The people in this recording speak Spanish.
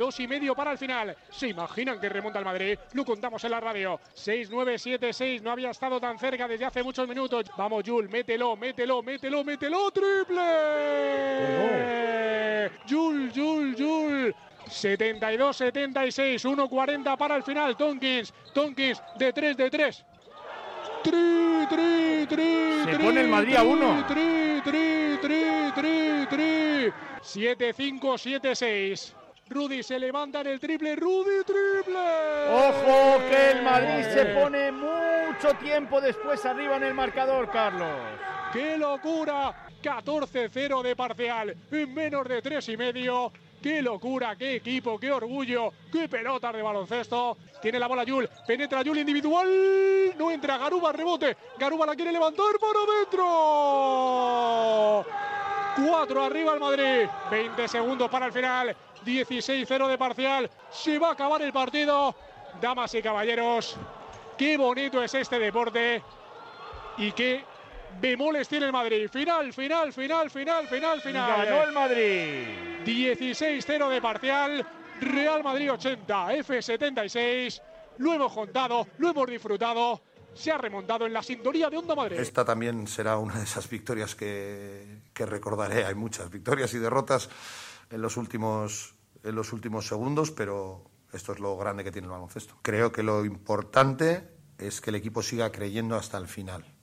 2,5 para el final. ¿Se imaginan que remonta el Madrid? Lo contamos en la radio. 6-9, 7-6, no había estado tan cerca desde hace muchos minutos. Vamos, Jul, mételo. ¡Triple! Jul. 72-76, 1:40 para el final. Tompkins de 3. Se pone el Madrid a 1. 7-5, 7-6. Rudy se levanta en el triple. Rudy, triple. Ojo que el Madrid se pone mucho tiempo después arriba en el marcador, Carlos. ¡Qué locura! 14-0 de parcial en menos de 3,5. ¡Qué locura! ¡Qué equipo! ¡Qué orgullo! ¡Qué pelotas de baloncesto! Tiene la bola Jul. Penetra Jul individual. No entra Garuba, rebote. Garuba la quiere levantar para adentro. 4 arriba el Madrid. 20 segundos para el final. 16-0 de parcial. Se va a acabar el partido. Damas y caballeros, qué bonito es este deporte. Y qué bemoles tiene el Madrid. Final. Ganó el Madrid. 16-0 de parcial. Real Madrid 80, F 76. Lo hemos contado, lo hemos disfrutado. Se ha remontado en la sintonía de Onda Madrid. Esta también será una de esas victorias que recordaré. Hay muchas victorias y derrotas en los últimos segundos, pero esto es lo grande que tiene el baloncesto. Creo que lo importante es que el equipo siga creyendo hasta el final.